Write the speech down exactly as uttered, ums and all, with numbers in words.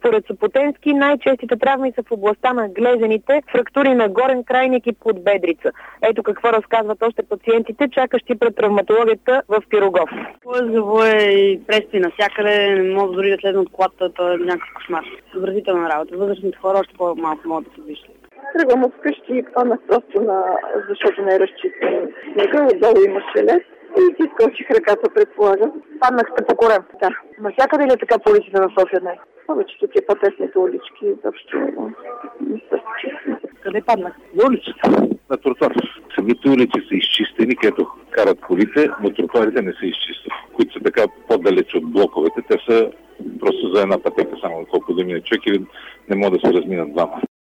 Според Сопотенски най-честите травми са в областта на глезените, фрактури на горен крайник и подбедрица. Ето какво разказват още пациентите, чакащи пред травматологията в Пирогов. Плъзгаво е и прести навсякъде, не мога дори да слезна от колата, то е някакъв кошмар. Отвратителна работа. Възрастните хора още по-малко могат да се движат. Тръгвам от вкъщи и паднах просто на... защото не е разчистен снега, отдолу имаше лед и си скочих ръката, предполагам. Паднахте по корем? Да. Навсякъде ли е така по улиците на София днес? Повечето ти по-тесните улички, изобщо не са чисти. Къде паднах? На улицата, на тротуар. Самите улици са изчистени, където карат колите, но тротуарите не са изчистени. Които са така по-далеч от блоковете, те са просто за една пътека само, колко да мине човек или не могат да се разминат двама.